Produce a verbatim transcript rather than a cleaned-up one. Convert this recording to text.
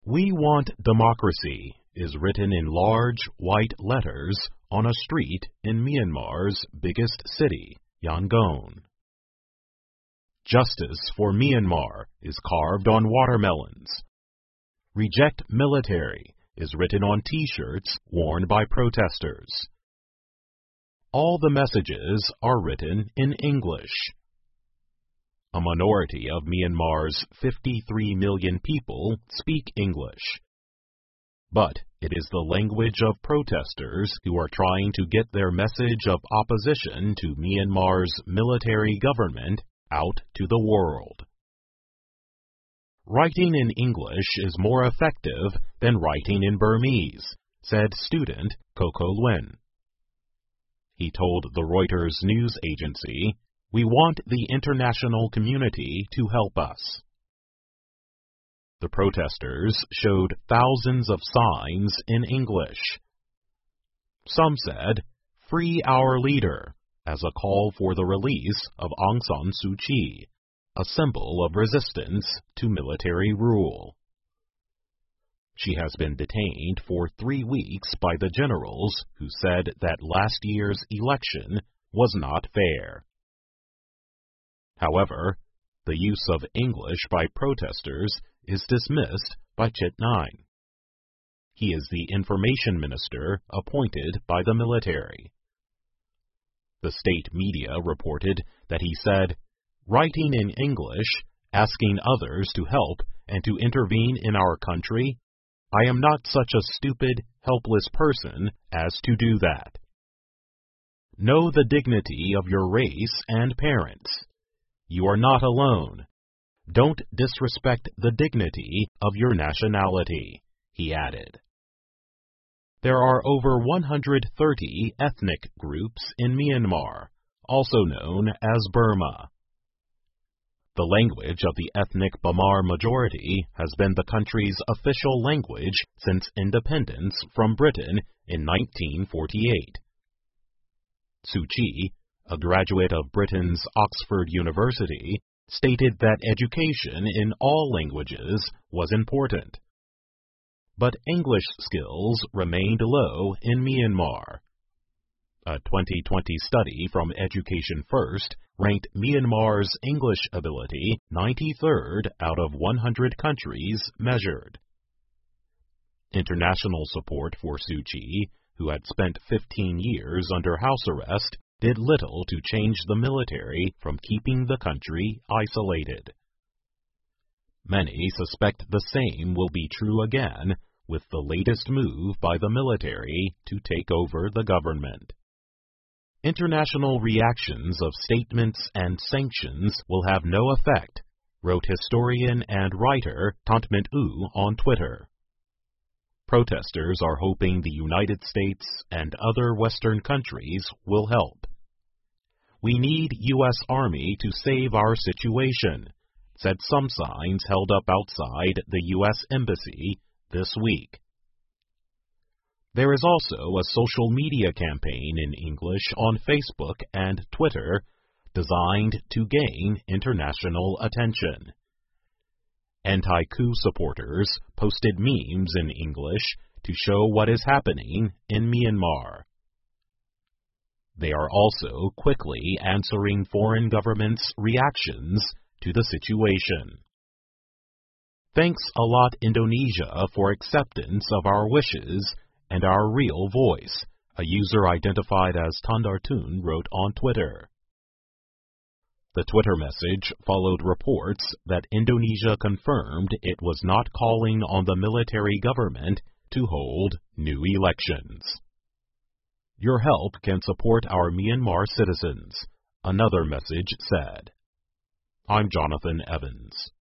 "We want democracy" is written in large, white letters on a street in Myanmar's biggest city, Yangon. "Justice for Myanmar" is carved on watermelons. "Reject military" is written on T-shirts worn by protesters. All the messages are written in English. A minority of Myanmar's fifty-three million people speak English. But it is the language of protesters who are trying to get their message of opposition to Myanmar's military government out to the world. "Writing in English is more effective than writing in Burmese," said student Coco Luen. He told the Reuters news agency, "We want the international community to help us." The protesters showed thousands of signs in English. Some said, "Free our leader," as a call for the release of Aung San Suu Kyi, a symbol of resistance to military rule. She has been detained for three weeks by the generals who said that last year's election was not fair. However, the use of English by protesters is dismissed by Chit Naing. He is the information minister appointed by the military. The state media reported that he said, "Writing in English, asking others to help and to intervene in our country, I am not such a stupid, helpless person as to do that. Know the dignity of your race and parents. You are not alone. Don't disrespect the dignity of your nationality," he added. There are over one hundred thirty ethnic groups in Myanmar, also known as Burma. The language of the ethnic Bamar majority has been the country's official language since independence from Britain in nineteen forty-eight. Suu Kyi, a graduate of Britain's Oxford University, stated that education in all languages was important. But English skills remained low in Myanmar. A twenty twenty study from Education First ranked Myanmar's English ability ninety-third out of one hundred countries measured. International support for Suu Kyi, who had spent fifteen years under house arrest, did little to change the military from keeping the country isolated. Many suspect the same will be true again with the latest move by the military to take over the government. International reactions of statements and sanctions will have no effect, wrote historian and writer Tant Mint Oo on Twitter. Protesters are hoping the United States and other Western countries will help. "We need U S Army to save our situation," said some signs held up outside the U S Embassy this week. There is also a social media campaign in English on Facebook and Twitter designed to gain international attention. Anti-coup supporters posted memes in English to show what is happening in Myanmar. They are also quickly answering foreign governments' reactions to the situation. "Thanks a lot, Indonesia, for acceptance of our wishes and our real voice," a user identified as Tandartun wrote on Twitter. The Twitter message followed reports that Indonesia confirmed it was not calling on the military government to hold new elections. "Your help can support our Myanmar citizens," another message said. I'm Jonathan Evans.